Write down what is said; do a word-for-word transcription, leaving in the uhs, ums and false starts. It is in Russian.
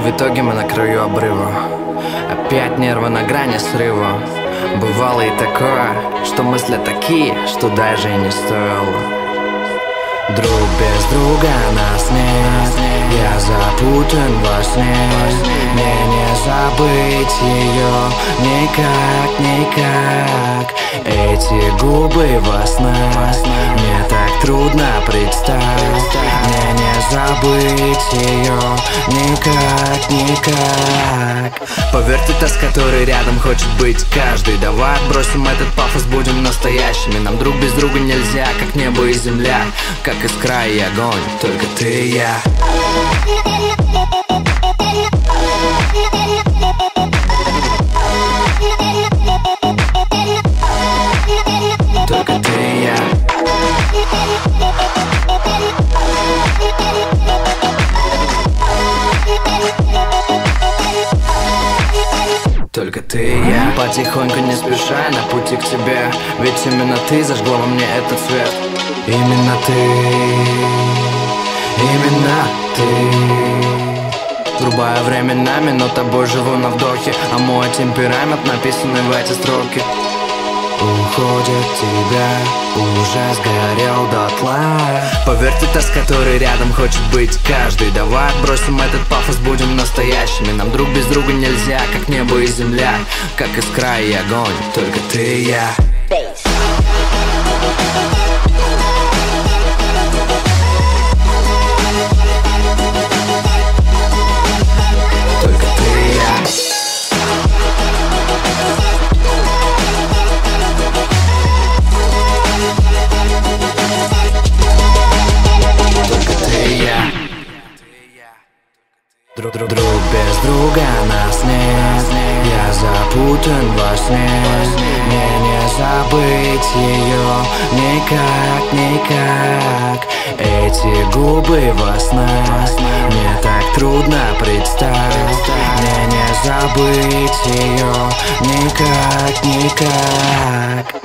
в итоге мы на краю обрыва. Опять нервы на грани срыва. Бывало и такое, что мысли такие, что даже и не стоило. Друг без друга нас нет, я запутан во сне. Мне не забыть ее никак, никак. Эти губы во снах мне так трудно представить. Мне не забыть ее никак, никак. Поверь, ты та, с которой рядом хочет быть каждый. Давай отбросим этот пафос, будем настоящими. Нам друг без друга нельзя, как небо и земля, как искра и огонь, только ты и я. Только ты и я. Только ты и я. Потихоньку, не спеша, на пути к тебе. Ведь именно ты зажгла во мне этот свет. Именно ты, именно ты. Врубая временами, но тобой живу на вдохе. А мой темперамент, написанный в эти строки. Уходит тебя, уже сгорел дотла. Поверь, ты та, с которой рядом хочет быть каждый. Давай отбросим этот пафос, будем настоящими. Нам друг без друга нельзя, как небо и земля, как искра и огонь, только ты и я. Только ты и я. Друг, друг, друг без друга нас нет, я запутан во сне. Мне не забыть ее никак, никак. Эти губы во снах мне так трудно представить. Мне не забыть ее никак, никак.